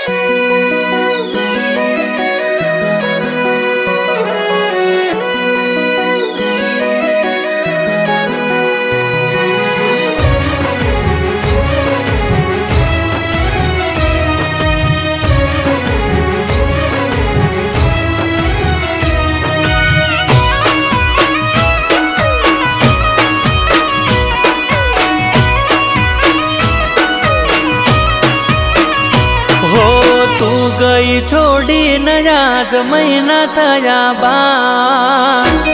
गई छोड़ी न आज महीना थया बाद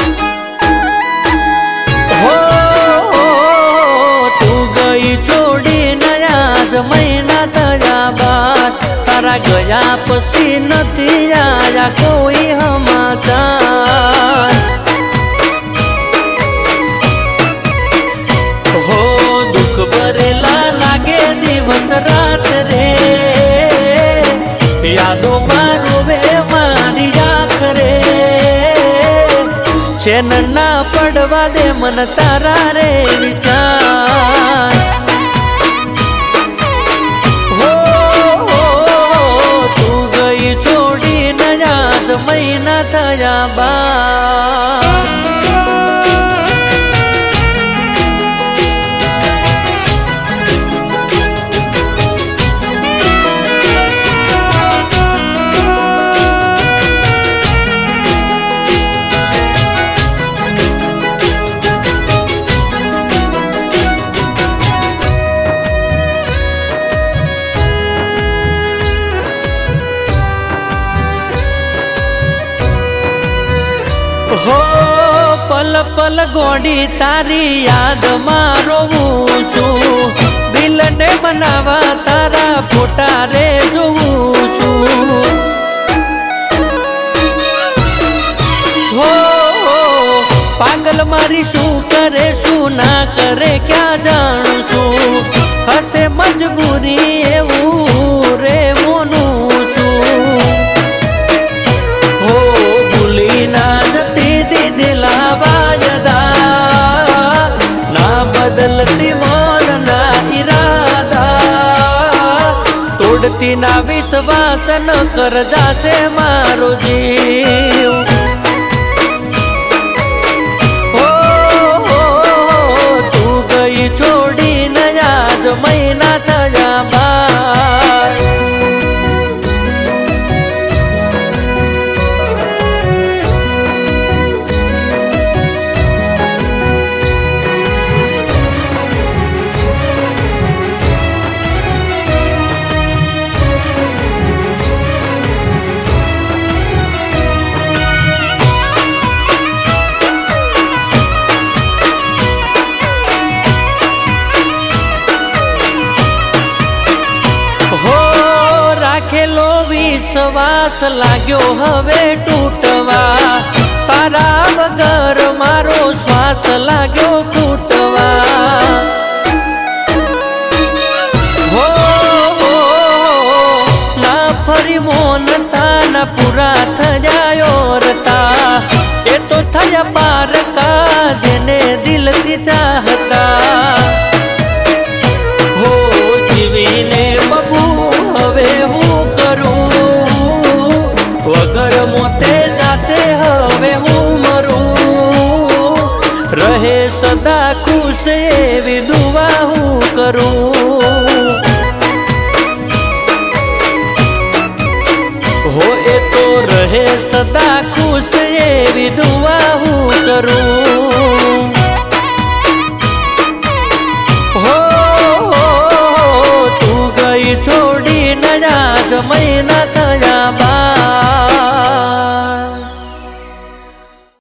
हो तू गई छोड़ी न आज महीना थया बाद तारा गया पसी नती आया कोई समाचार हो दुख भरेला लागे दिवस रात रे यादों मारो वे मारी आखरे चैन ना पड़वा दे मन तारा रे विचार हो तू गई छोड़ी न आज महीना थया बाद हो पल पल गोड़ी तारी याद मारो सू दिल ने बनावा तारा फोटा रे जोसू हो पागल मारी शू करे शू ना करे क्या जानू छू हसे मजबूरी एवं रे मोनू शू हो भूली ना बदलती मौन ना इरादा तोड़ती ना विश्वास न कर जासे मारो जीव हो तू गई छोड़ी न आज महीना थया बाद खेलो विश्वास लाग्यो हवे टूटवा तारा वगर मारो श्वास लाग्यो फूटवा हो ना फरी मोनता ना पूरा थया औरता ये तो थया पारता जेने दिल थी चाहता हो जीवीने बबू हवे वगर मोते जाते हवे हूँ मरू रहे सदा खुश एवी दुआ हूँ करूँ हो ए तो रहे सदा खुश एवी दुआ हूँ करूँ हो तू गई छोड़ी न आज महीना